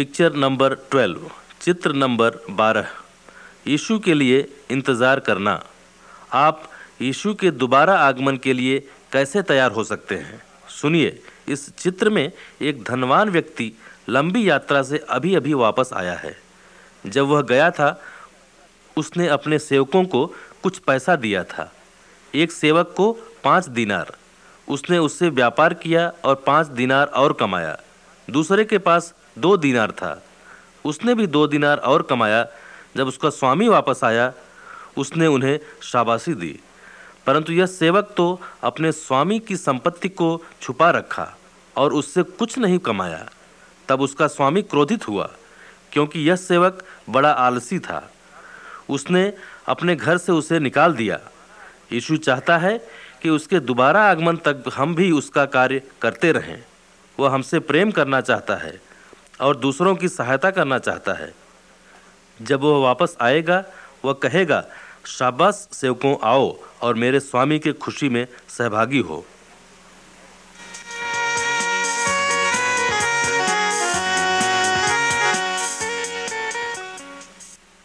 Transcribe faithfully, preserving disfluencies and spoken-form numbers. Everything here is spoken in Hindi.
पिक्चर नंबर ट्वेल्व, चित्र नंबर बारह। यीशु के लिए इंतज़ार करना। आप यीशु के दोबारा आगमन के लिए कैसे तैयार हो सकते हैं? सुनिए, इस चित्र में एक धनवान व्यक्ति लंबी यात्रा से अभी अभी वापस आया है। जब वह गया था, उसने अपने सेवकों को कुछ पैसा दिया था। एक सेवक को पाँच दिनार। उसने उससे व्यापार किया और पाँच दिनार और कमाया। दूसरे के पास दो दिनार था। उसने भी दो दिनार और कमाया। जब उसका स्वामी वापस आया, उसने उन्हें शाबाशी दी। परंतु यह सेवक तो अपने स्वामी की संपत्ति को छुपा रखा और उससे कुछ नहीं कमाया। तब उसका स्वामी क्रोधित हुआ, क्योंकि यह सेवक बड़ा आलसी था। उसने अपने घर से उसे निकाल दिया। यीशु चाहता है कि उसके दोबारा आगमन तक हम भी उसका कार्य करते रहें। वह हमसे प्रेम करना चाहता है और दूसरों की सहायता करना चाहता है। जब वह वापस आएगा, वह कहेगा, शाबाश सेवकों, आओ और मेरे स्वामी के खुशी में सहभागी हो।